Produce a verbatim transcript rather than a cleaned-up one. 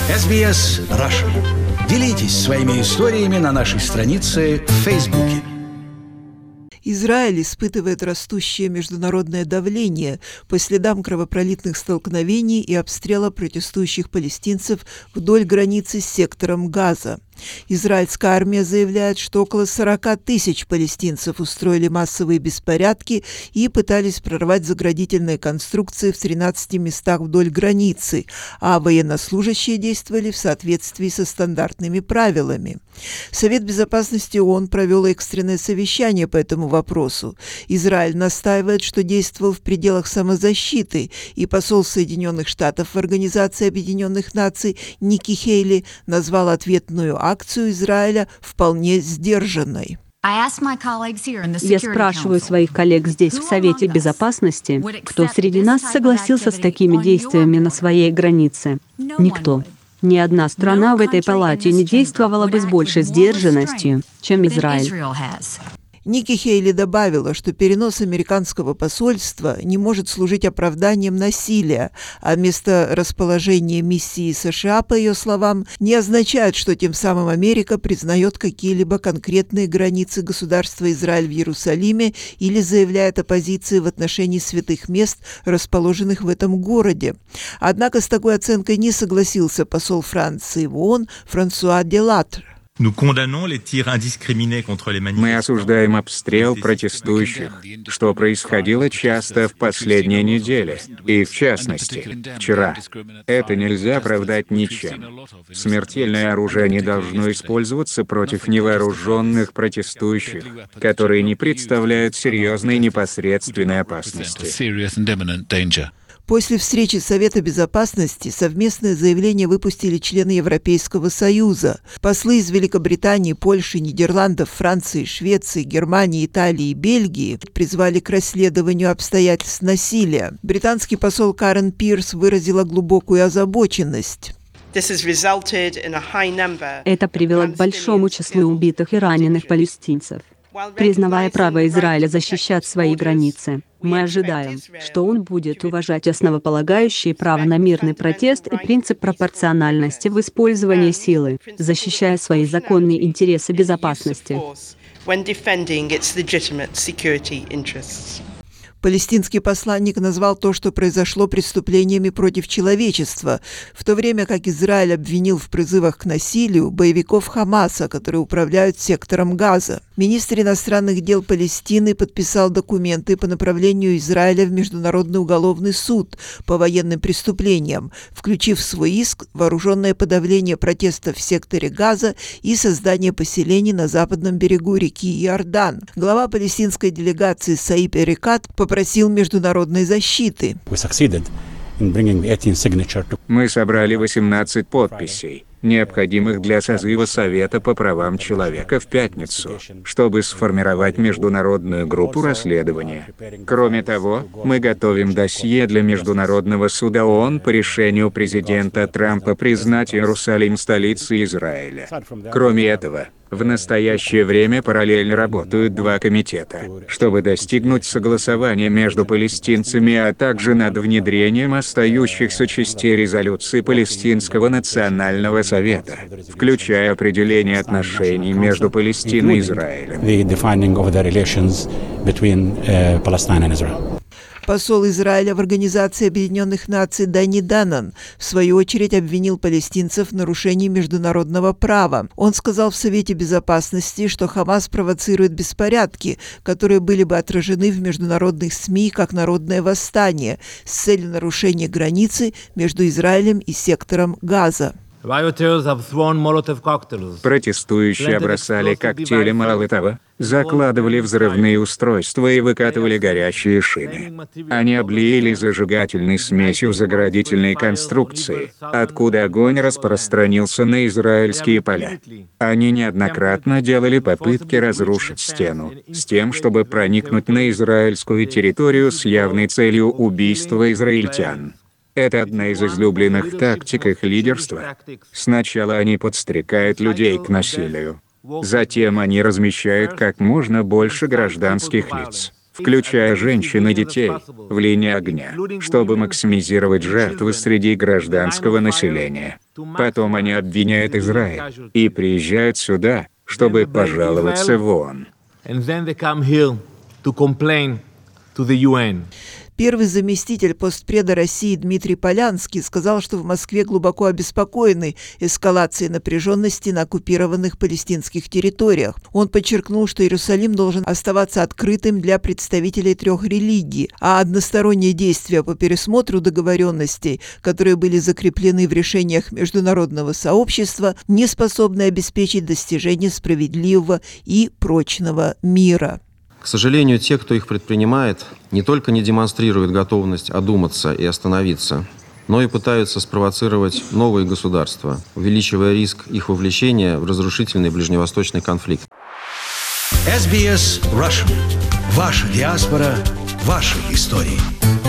эс би эс Russian. Делитесь своими историями на нашей странице в Фейсбуке. Израиль испытывает растущее международное давление по следам кровопролитных столкновений и обстрела протестующих палестинцев вдоль границы с сектором Газа. Израильская армия заявляет, что около сорока тысяч палестинцев устроили массовые беспорядки и пытались прорвать заградительные конструкции в тринадцати местах вдоль границы, а военнослужащие действовали в соответствии со стандартными правилами. Совет безопасности ООН провел экстренное совещание по этому вопросу. Израиль настаивает, что действовал в пределах самозащиты, и посол Соединенных Штатов в Организации Объединенных Наций Ники Хейли назвал ответную акцию Израиля вполне сдержанной. Я спрашиваю своих коллег здесь, в Совете Безопасности, кто среди нас согласился с такими действиями на своей границе? Никто. Ни одна страна в этой палате не действовала бы с большей сдержанностью, чем Израиль. Ники Хейли добавила, что перенос американского посольства не может служить оправданием насилия, а месторасположение миссии США, по ее словам, не означает, что тем самым Америка признает какие-либо конкретные границы государства Израиль в Иерусалиме или заявляет о позиции в отношении святых мест, расположенных в этом городе. Однако с такой оценкой не согласился посол Франции в ООН Франсуа Делатр. Мы осуждаем обстрел протестующих, что происходило часто в последние недели, и в частности, вчера. Это нельзя оправдать ничем. Смертельное оружие не должно использоваться против невооруженных протестующих, которые не представляют серьезной непосредственной опасности. После встречи Совета Безопасности совместное заявление выпустили члены Европейского Союза. Послы из Великобритании, Польши, Нидерландов, Франции, Швеции, Германии, Италии и Бельгии призвали к расследованию обстоятельств насилия. Британский посол Карен Пирс выразила глубокую озабоченность. Это привело к большому числу убитых и раненых палестинцев. Признавая право Израиля защищать свои границы, мы ожидаем, что он будет уважать основополагающие право на мирный протест и принцип пропорциональности в использовании силы, защищая свои законные интересы безопасности. Палестинский посланник назвал то, что произошло, преступлениями против человечества, в то время как Израиль обвинил в призывах к насилию боевиков Хамаса, которые управляют сектором Газа. Министр иностранных дел Палестины подписал документы по направлению Израиля в Международный уголовный суд по военным преступлениям, включив в свой иск вооруженное подавление протестов в секторе Газа и создание поселений на западном берегу реки Иордан. Глава палестинской делегации Саиб Эрикат попросил международной защиты. Мы собрали восемнадцать подписей, необходимых для созыва Совета по правам человека в пятницу, чтобы сформировать международную группу расследования. Кроме того, мы готовим досье для Международного суда ООН по решению президента Трампа признать Иерусалим столицей Израиля. Кроме этого, в настоящее время параллельно работают два комитета, чтобы достигнуть согласования между палестинцами, а также над внедрением остающихся частей резолюции Палестинского национального совета, включая определение отношений между Палестиной и Израилем. Посол Израиля в Организации Объединенных Наций Дани Данан в свою очередь обвинил палестинцев в нарушении международного права. Он сказал в Совете Безопасности, что Хамас провоцирует беспорядки, которые были бы отражены в международных СМИ как народное восстание с целью нарушения границы между Израилем и сектором Газа. Протестующие бросали коктейли Молотова, закладывали взрывные устройства и выкатывали горящие шины. Они облили зажигательной смесью заградительные конструкции, откуда огонь распространился на израильские поля. Они неоднократно делали попытки разрушить стену, с тем, чтобы проникнуть на израильскую территорию с явной целью убийства израильтян. Это одна из излюбленных тактик их лидерства. Сначала они подстрекают людей к насилию. Затем они размещают как можно больше гражданских лиц, включая женщин и детей, в линии огня, чтобы максимизировать жертвы среди гражданского населения. Потом они обвиняют Израиль и приезжают сюда, чтобы пожаловаться в ООН. Первый заместитель постпреда России Дмитрий Полянский сказал, что в Москве глубоко обеспокоены эскалацией напряженности на оккупированных палестинских территориях. Он подчеркнул, что Иерусалим должен оставаться открытым для представителей трех религий, а односторонние действия по пересмотру договоренностей, которые были закреплены в решениях международного сообщества, не способны обеспечить достижение справедливого и прочного мира. К сожалению, те, кто их предпринимает, не только не демонстрируют готовность одуматься и остановиться, но и пытаются спровоцировать новые государства, увеличивая риск их вовлечения в разрушительный ближневосточный конфликт. эс би эс Russian. Ваша диаспора, ваши истории.